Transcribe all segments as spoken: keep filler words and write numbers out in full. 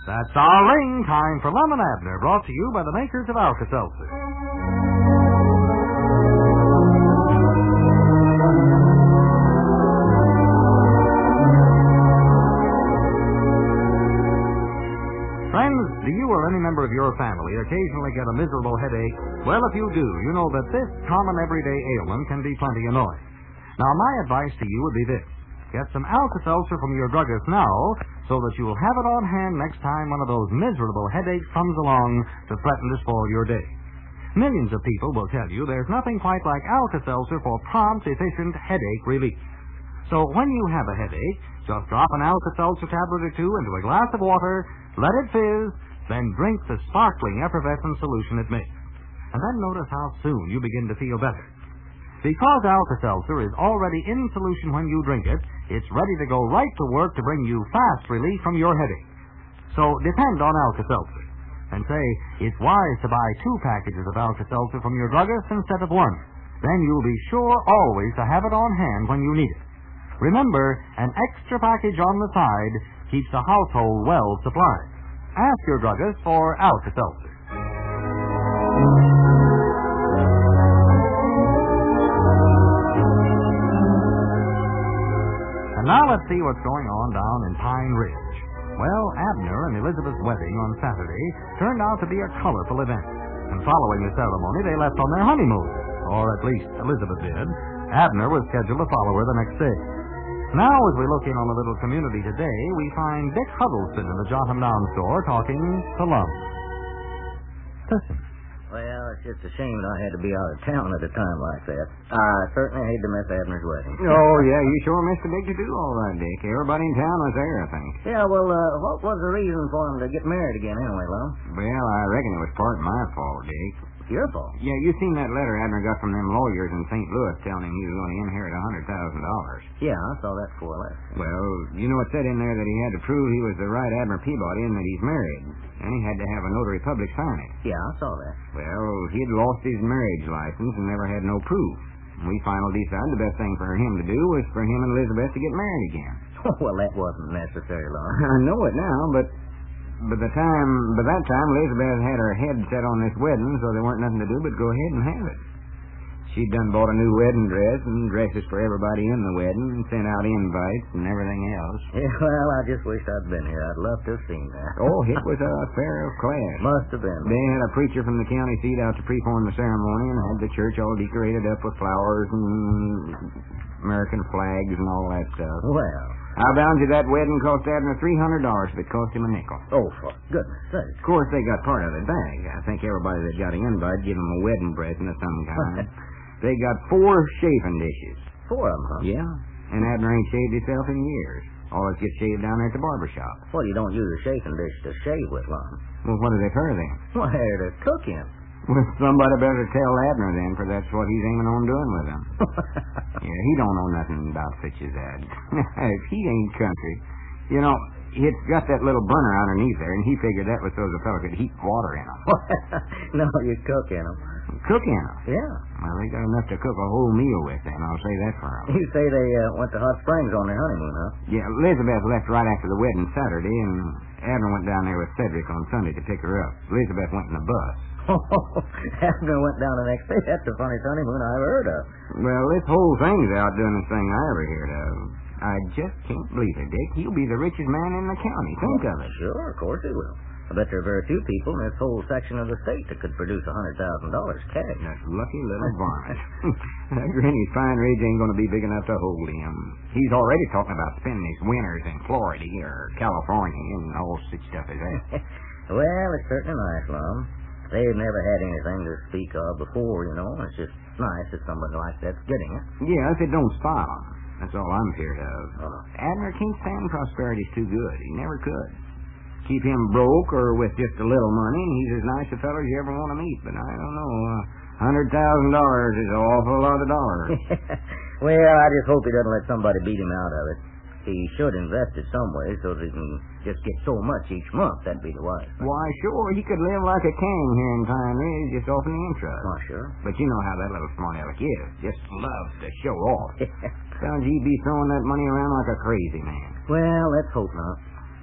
That's Darling. Time for Lum and Abner, brought to you by the makers of Alka-Seltzer. Friends, do you or any member of your family occasionally get a miserable headache? Well, if you do, you know that this common everyday ailment can be plenty annoying. Now, my advice to you would be this. Get some Alka-Seltzer from your druggist now so that you'll have it on hand next time one of those miserable headaches comes along to threaten to spoil your day. Millions of people will tell you there's nothing quite like Alka-Seltzer for prompt, efficient headache relief. So when you have a headache, just drop an Alka-Seltzer tablet or two into a glass of water, let it fizz, then drink the sparkling, effervescent solution it makes. And then notice how soon you begin to feel better. Because Alka-Seltzer is already in solution when you drink it, it's ready to go right to work to bring you fast relief from your headache. So depend on Alka-Seltzer. And say, it's wise to buy two packages of Alka-Seltzer from your druggist instead of one. Then you'll be sure always to have it on hand when you need it. Remember, an extra package on the side keeps the household well supplied. Ask your druggist for Alka-Seltzer. And now let's see what's going on down in Pine Ridge. Well, Abner and Elizabeth's wedding on Saturday turned out to be a colorful event. And following the ceremony, they left on their honeymoon. Or at least Elizabeth did. Abner was scheduled to follow her the next day. Now, as we look in on the little community today, we find Dick Huddleston in the Jot 'em Down store talking to Lum. Listen. Well, it's just a shame that I had to be out of town at a time like that. I certainly hate to miss Abner's wedding. Oh, yeah, you sure missed a big to-do all right, Dick. Everybody in town was there, I think. Yeah, well, uh, what was the reason for him to get married again anyway, Lum? Well, I reckon it was part of my fault, Dick. Your fault? Yeah, you seen that letter Abner got from them lawyers in Saint Louis telling him he was going to inherit one hundred thousand dollars. Yeah, I saw that before last. Well, you know it said in there that he had to prove he was the right Abner Peabody and that he's married. And he had to have a notary public sign it. Yeah, I saw that. Well, he'd lost his marriage license and never had no proof. We finally decided the best thing for him to do was for him and Elizabeth to get married again. Well, that wasn't necessary, Lum. I know it now, but... By the time, by that time, Elizabeth had her head set on this wedding, so there weren't nothing to do but go ahead and have it. She'd done bought a new wedding dress and dresses for everybody in the wedding and sent out invites and everything else. Yeah, well, I just wish I'd been here. I'd love to have seen that. Oh, it was a affair of class. Must have been. They had a preacher from the county seat out to perform the ceremony and had the church all decorated up with flowers and American flags and all that stuff. Well... I'll bound you that wedding cost Abner three hundred dollars if it cost him a nickel. Oh, for goodness sake. Of course, they got part of it back. I think everybody that got an invite gave him a wedding present of some kind. They got four shaving dishes. Four of them, huh? Yeah. And Abner ain't shaved himself in years. Always gets shaved down there at the barber shop. Well, you don't use a shaving dish to shave with, Lum. Well, what do they for then? Well, they're to cook in. Well, somebody better tell Abner then, for that's what he's aiming on doing with him. Yeah, he don't know nothing about such as that. If he ain't country. You know, it's got that little burner underneath there, and he figured that was so the fellow could heat water in them. No, you cook in them. Cook in them? Yeah. Well, they got enough to cook a whole meal with, then. I'll say that for them. You say they uh, went to Hot Springs on their honeymoon, huh? Yeah, Elizabeth left right after the wedding Saturday, and Abner went down there with Cedric on Sunday to pick her up. Elizabeth went in the bus. Abner went down the next day. That's the funniest honeymoon I ever heard of. Well, this whole thing's the outdoingest thing I ever heard of. I just can't believe it, Dick. He'll be the richest man in the county. Think of it. Sure, of course he will. I bet there are very few people in this whole section of the state that could produce one hundred thousand dollars cash. That lucky little varmint. That Granny's Pine Ridge ain't going to be big enough to hold him. He's already talking about spending his winters in Florida or California and all such stuff as that. Well, it's certainly nice, Lum. They've never had anything to speak of before, you know. It's just nice that somebody like that's getting it. Yeah, if it don't spoil him. That's all I'm feared of. Oh. Abner can't stand prosperity's too good. He never could. Keep him broke or with just a little money, and he's as nice a fellow as you ever want to meet. But I don't know. A uh, hundred thousand dollars is an awful lot of dollars. Well, I just hope he doesn't let somebody beat him out of it. He should invest it some way so that he can just get so much each month. That'd be the wise thing. Why, sure, he could live like a king here in Pine Ridge, just off in the interest. Oh, sure. But you know how that little smart aleck is. Just loves to show off. Sounds he'd be throwing that money around like a crazy man. Well, let's hope not.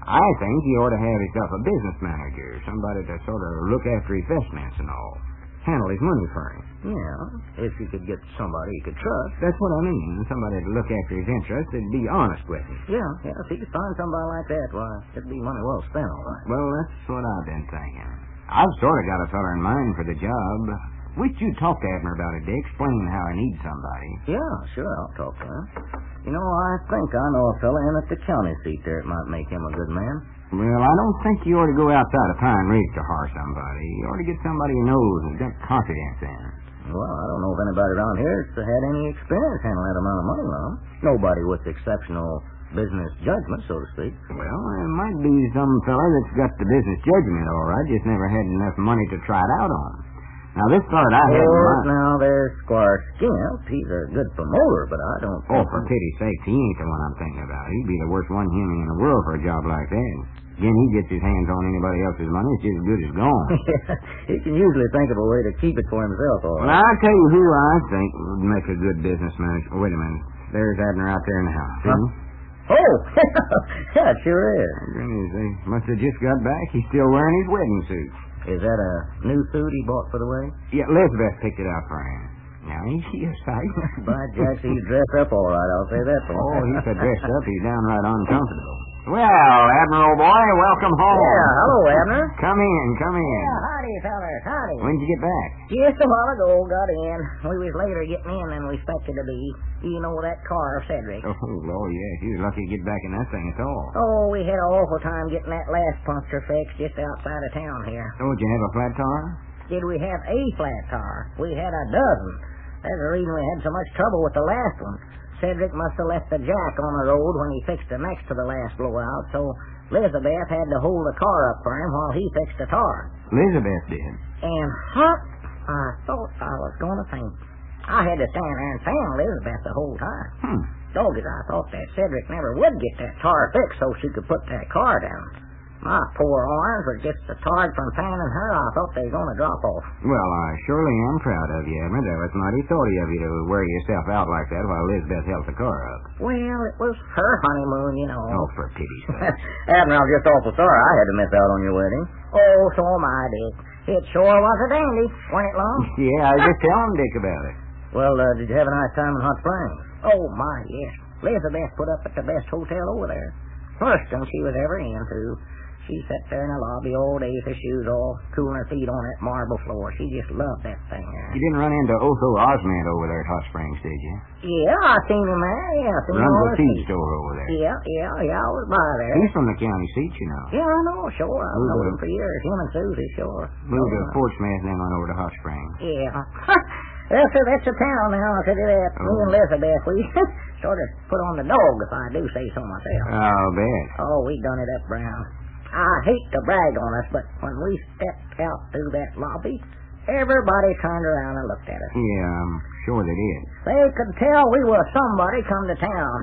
I think he ought to have himself a business manager, somebody to sort of look after investments and all. Handle his money for him. Yeah, if you could get somebody you could trust. That's what I mean. Somebody to look after his interests and be honest with him. Yeah, yeah, if you could find somebody like that, why, it'd be money well spent, all right. Well, that's what I've been thinking. I've sort of got a fella in mind for the job. Wish you'd talk to Abner about it, Dick. Explain how I need somebody. Yeah, sure, I'll talk to him. You know, I think I know a fella in at the county seat there that might make him a good man. Well, I don't think you ought to go outside of Pine Ridge to hire somebody. You ought to get somebody who knows and got confidence in. Well, I don't know if anybody around here has had any experience handling that amount of money, Lon. Nobody with exceptional business judgment, so to speak. Well, there might be some fella that's got the business judgment, all right, just never had enough money to try it out on. Now, this fella I had in Oh, mind... now, there's Squire Skimp. He's a good promoter, but I don't Oh, think... for pity's sake, he ain't the one I'm thinking about. He'd be the worst one human in the world for a job like that. Again, he gets his hands on anybody else's money, it's just as good as gone. He can usually think of a way to keep it for himself, all Well, right. I'll tell you who I think would make a good business manager. Wait a minute. There's Abner out there in the house. Huh? See? Oh, yeah, it sure is. Goodness, they must have just got back. He's still wearing his wedding suit. Is that a new suit he bought for the wedding? Yeah, Elizabeth picked it out for him. Now, ain't she a sight? By Jack, he's dressed up all right, I'll say that for him. Oh, he's so dressed up, he's downright uncomfortable. Well, Abner, old boy, welcome home. Yeah, hello, Abner. Come in, come in. Yeah, howdy, fellas, howdy. When'd you get back? Just a while ago, got in. We was later getting in than we expected to be. You know that car of Cedric. Oh, Lord, yes. You was lucky to get back in that thing at all. Oh, we had an awful time getting that last puncture fixed just outside of town here. Oh, did you have a flat tire? Did we have a flat tire? We had a dozen. That's the reason we had so much trouble with the last one. Cedric must have left the jack on the road when he fixed the next to the last blowout, so Elizabeth had to hold the car up for him while he fixed the tar. Elizabeth did. And, huh, I thought I was going to faint. I had to stand there and fan Elizabeth the whole time. Hmm. Doggies, I thought that Cedric never would get that tar fixed so she could put that car down. My poor arms were just so tired from fanning her, I thought they were going to drop off. Well, I surely am proud of you, Abner. That was mighty thoughty of you to wear yourself out like that while Elizabeth held the car up. Well, it was her honeymoon, you know. Oh, for pity's sake. Abner, I'm just awful sorry I had to miss out on your wedding. Oh, so am I, Dick. It sure was a dandy, wasn't it, Lon? Yeah, I was just telling Dick about it. Well, uh, did you have a nice time in Hot Springs? Oh, my, yes. Elizabeth put up at the best hotel over there. First one she was ever in, too. She sat there in the lobby all day with her shoes off, cooling her feet on that marble floor. She just loved that thing there. You didn't run into Otho Osmond over there at Hot Springs, did you? Yeah, I seen him there. Yeah, I seen him Runs on a the feed street. store over there. Yeah, yeah, yeah, I was by there. He's from the county seat, you know. Yeah, I know, sure. I've Moved known to- him for years. Him and Susie, sure. Moved to Oh, Fort Smith and then went over to Hot Springs. Yeah. Well, sir, that's the town now. I'll tell you that. Me Oh. and Elizabeth, we sort of put on the dog, if I do say so myself. I'll bet. Oh, we done it up, Brown. I hate to brag on us, but when we stepped out through that lobby, everybody turned around and looked at us. Yeah, I'm sure they did. They could tell we were somebody come to town.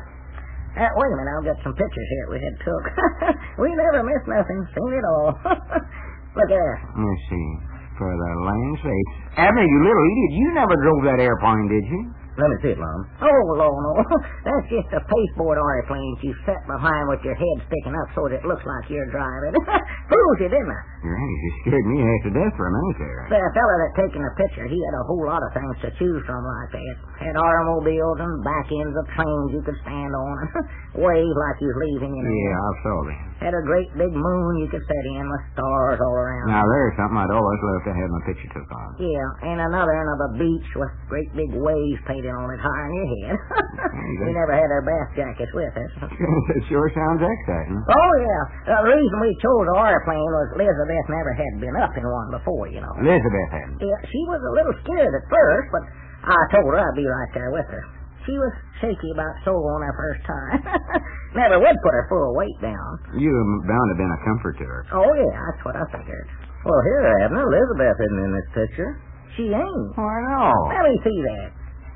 Uh, wait a minute, I'll get some pictures here we had took. We never missed nothing, seen it all. Look there. Let's see. For the land's sake. Abner, you little idiot, you never drove that airplane, did you? Let me see it, Lon. Oh, Lord, no. That's just a pasteboard airplane you set behind with your head sticking up so that it looks like you're driving. Fools you, didn't I? Right, you scared me half to death for a minute there. The fella that taken the picture, he had a whole lot of things to choose from like that. Had automobiles and back ends of trains you could stand on and wave like you was leaving, you know. Yeah, I saw that. Had a great big moon you could sit in with stars all around. Now, there's something I'd always love to have my picture took on. Yeah, and another one of a beach with great big waves painted on it high in your head. We never had our bath jackets with us. It sure sounds exciting. Oh, yeah. Uh, the reason we chose the airplane was Elizabeth never had been up in one before, you know. Elizabeth hadn't. Yeah, she was a little scared at first, but I told her I'd be right there with her. She was shaky about so on her first time. Never would put her full weight down. You bound to have been a comfort to her. Oh, yeah, that's what I figured. Well, here, Abner, Elizabeth isn't in this picture. She ain't. Why, no. Let me see that.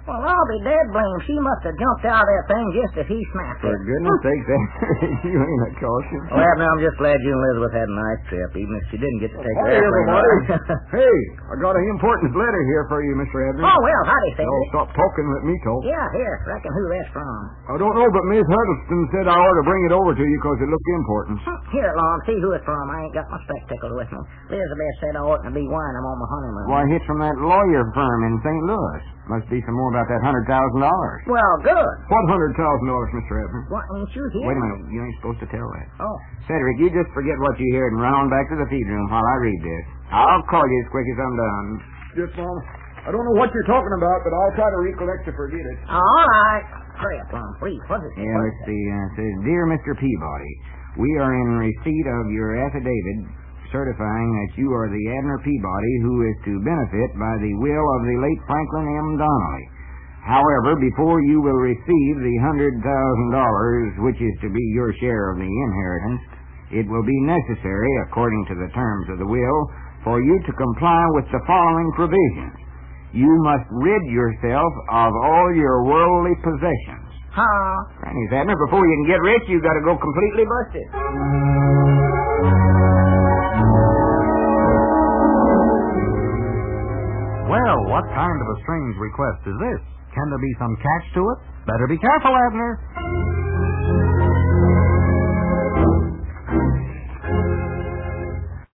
Well, I'll be dead blamed. She must have jumped out of that thing just as he smacked For it. goodness sakes, Abner, you ain't a caution. Well, Abner, I'm just glad you and Elizabeth had a nice trip, even if she didn't get to take her Hey, airplane everybody. ride. Hey, I got an important letter here for you, Mister Abner. Oh, well, howdy, Don't Cedric. stop talking, let me talk. Yeah, here. Reckon who that's from. I don't know, but Miss Huddleston said I ought to bring it over to you because it looked important. Here, Lon, see who it's from. I ain't got my spectacles with me. Elizabeth said I oughtn't to be wearing them on my honeymoon. Why, it's from that lawyer firm in Saint Louis. Must be some more about that hundred thousand dollars. Well, good. What hundred thousand dollars, Mister Abner? What, ain't you here? Wait a minute, you ain't supposed to tell that. Oh. Cedric, you just forget what you heard and run on back to the feed room while I read this. I'll call you as quick as I'm done. Yes, Mom. I don't know what you're talking about, but I'll try to recollect to forget it. All right. Hurry up, Lon, please. What is it? Yeah, What let's is it? see. Uh, it says, Dear Mister Peabody, we are in receipt of your affidavit certifying that you are the Abner Peabody who is to benefit by the will of the late Franklin M. Donnelly. However, before you will receive the hundred thousand dollars, which is to be your share of the inheritance, it will be necessary, according to the terms of the will, for you to comply with the following provisions. You must rid yourself of all your worldly possessions. Huh? Granny's Abner, before you can get rich, you've got to go completely busted. Well, what kind of a strange request is this? Can there be some catch to it? Better be careful, Abner.